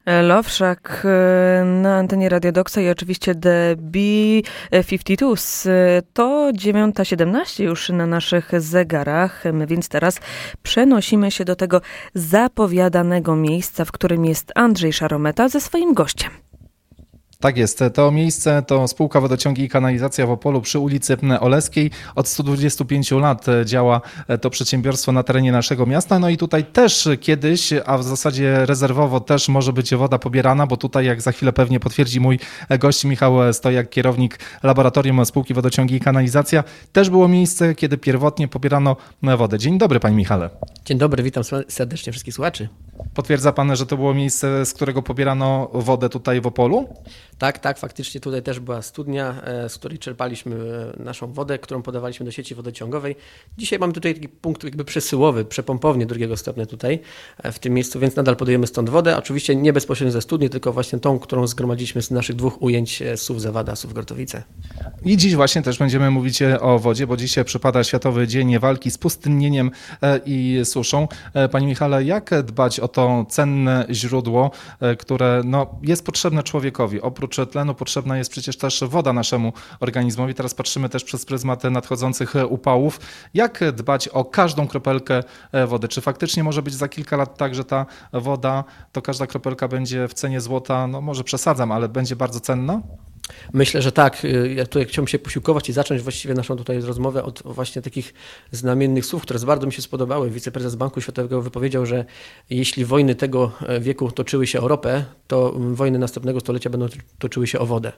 Lowszak na antenie Radio Doksa i oczywiście The B-52s. To 9:17 już na naszych zegarach, więc teraz przenosimy się do tego zapowiadanego miejsca, w którym jest Andrzej Szarometa ze swoim gościem. Tak jest. To miejsce to spółka Wodociągi i Kanalizacja w Opolu przy ulicy Oleskiej. Od 125 lat działa to przedsiębiorstwo na terenie naszego miasta. No i tutaj też kiedyś, a w zasadzie rezerwowo też może być woda pobierana, bo tutaj, jak za chwilę pewnie potwierdzi mój gość Michał Stojak, kierownik laboratorium spółki Wodociągi i Kanalizacja, też było miejsce, kiedy pierwotnie pobierano wodę. Dzień dobry, panie Michale. Dzień dobry, witam serdecznie wszystkich słuchaczy. Potwierdza pan, że to było miejsce, z którego pobierano wodę tutaj w Opolu? Tak, faktycznie tutaj też była studnia, z której czerpaliśmy naszą wodę, którą podawaliśmy do sieci wodociągowej. Dzisiaj mamy tutaj taki punkt jakby przesyłowy, przepompownię drugiego stopnia tutaj w tym miejscu, więc nadal podajemy stąd wodę. Oczywiście nie bezpośrednio ze studni, tylko właśnie tą, którą zgromadziliśmy z naszych dwóch ujęć SUW Zawada, SUW Gortowice. I dziś właśnie też będziemy mówić o wodzie, bo dzisiaj przypada Światowy Dzień Walki z Pustynnieniem i Suszą. Panie Michale, jak dbać o to cenne źródło, które jest potrzebne człowiekowi? Oprócz tlenu potrzebna jest przecież też woda naszemu organizmowi. Teraz patrzymy też przez pryzmat nadchodzących upałów. Jak dbać o każdą kropelkę wody? Czy faktycznie może być za kilka lat tak, że ta woda, to każda kropelka będzie w cenie złota, może przesadzam, ale będzie bardzo cenna? Myślę, że tak. Ja tutaj chciałbym się posiłkować i zacząć właściwie naszą tutaj rozmowę od właśnie takich znamiennych słów, które bardzo mi się spodobały. Wiceprezes Banku Światowego wypowiedział, że jeśli wojny tego wieku toczyły się o ropę, to wojny następnego stulecia będą toczyły się o wodę.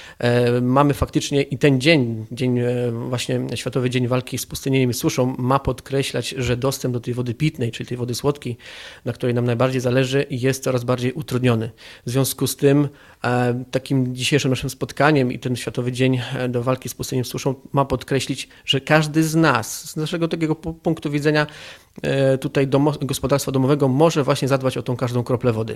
Mamy faktycznie i ten dzień właśnie Światowy Dzień Walki z Pustynnieniem i Suszą ma podkreślać, że dostęp do tej wody pitnej, czyli tej wody słodkiej, na której nam najbardziej zależy, jest coraz bardziej utrudniony. W związku z tym takim dzisiejszym naszym spotkaniem i ten Światowy Dzień do Walki z Pustyniem i Suszą ma podkreślić, że każdy z nas, z naszego takiego punktu widzenia tutaj gospodarstwa domowego może właśnie zadbać o tą każdą kroplę wody.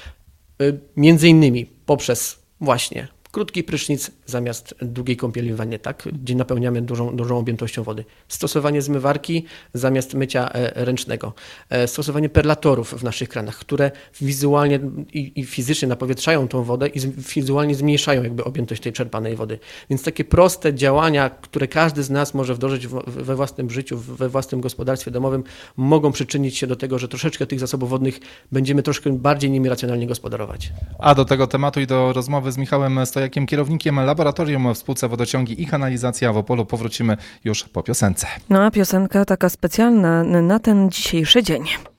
Między innymi poprzez właśnie krótki prysznic zamiast długiej kąpieli w wannie, tak? Gdzie napełniamy dużą objętością wody. Stosowanie zmywarki zamiast mycia ręcznego. Stosowanie perlatorów w naszych kranach, które wizualnie i fizycznie napowietrzają tą wodę i wizualnie zmniejszają jakby objętość tej czerpanej wody. Więc takie proste działania, które każdy z nas może wdrożyć we własnym życiu, we własnym gospodarstwie domowym, mogą przyczynić się do tego, że troszeczkę tych zasobów wodnych będziemy troszkę bardziej nimi racjonalnie gospodarować. A do tego tematu i do rozmowy z Michałem Stojakiem, kierownikiem laboratorium w spółce Wodociągi i Kanalizacja w Opolu, powrócimy już po piosence. No a piosenka taka specjalna na ten dzisiejszy dzień.